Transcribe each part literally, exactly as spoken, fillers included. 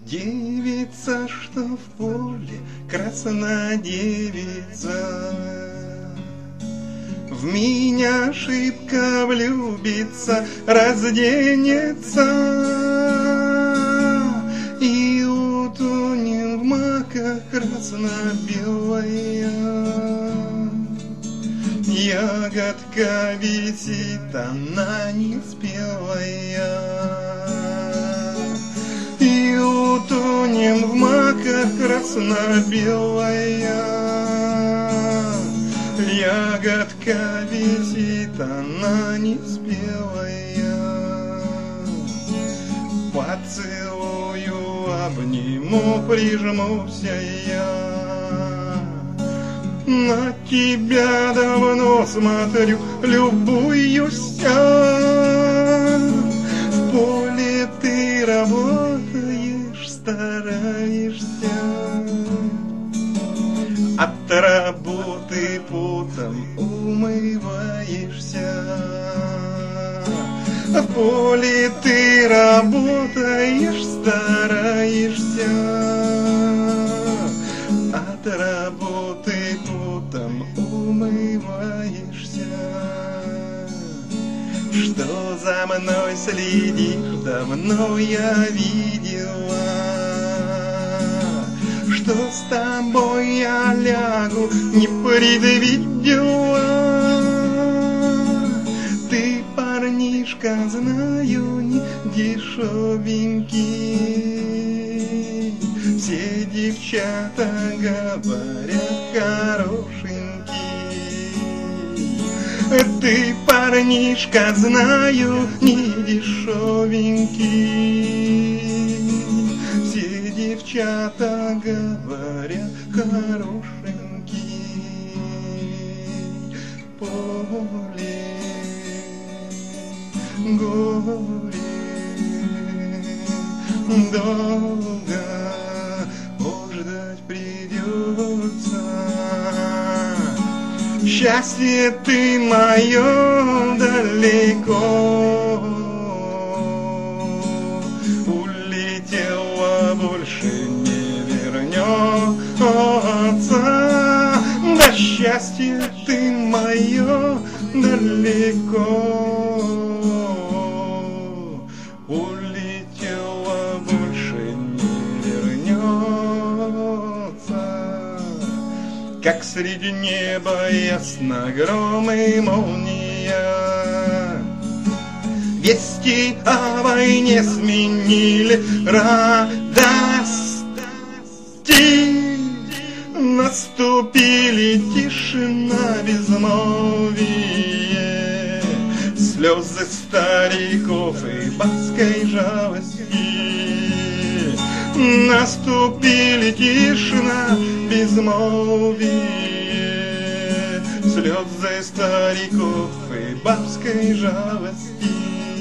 Девица, что в поле, красная девица, в меня шибко влюбится, разденется и утонем в маках красно-белая. Ягодка висит, она не спелая, и утонем в маках красно-белая. Ягодка висит, она не спелая. Поцелую, обниму, прижмуся я. На тебя давно смотрю, любуюсь. В поле ты работаешь, стараешься, от работы потом умываешься. В поле ты работаешь, стараешься, от работы потом умываешься. Что за мной следишь, давно я видела. Что с тобой я лягу, не предвидела. Ты, парнишка, знаю, не дешевенький. Все девчата говорят хорошенький. Ты, парнишка, знаю, не дешевенький. Все девчата говорят хорошенький. Поле, горе, долго ждать придется. Счастье ты мое далеко улетело, больше не вернется. Да счастье ты мое далеко улетело, больше не вернется. Как среди неба ясно гром и молния, вести о войне сменили радости. Наступили тишина, безмолвие, слезы стариков и бабской жалости. Наступили тишина, безмолвие, слезы стариков и бабской жалости.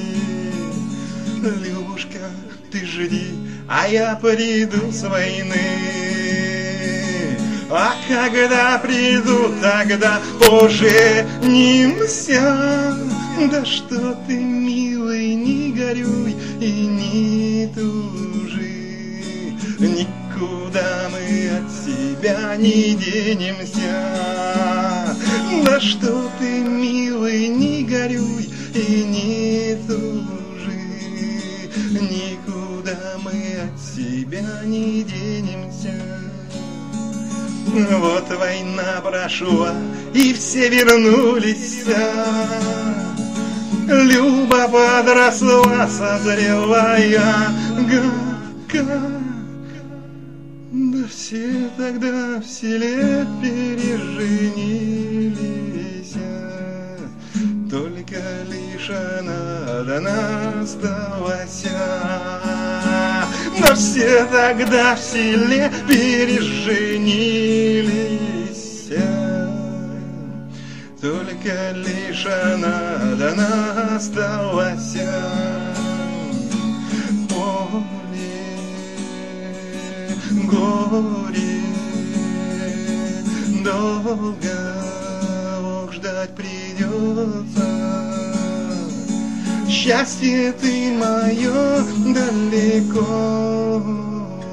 Любушка, ты жди, а я приду с войны. А когда приду, тогда поженимся. Да что ты, милый, не горюй и не тужи, никуда мы от себя не денемся. Да что ты, милый, не горюй и не тужи, никуда мы от себя не денемся. Вот война прошла, и все вернулись. Люба подросла, созрела ягодка. Да все тогда в селе переженились, только лишь она одна осталась. Но все тогда в селе переженились, только лишь она одна осталась. Поле, горе, долго ждать придется. Счастье ты мое далеко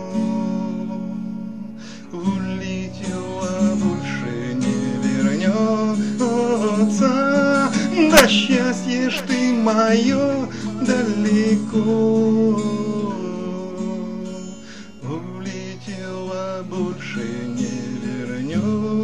вернется, да счастье ж ты мое далеко улетела, больше не вернется.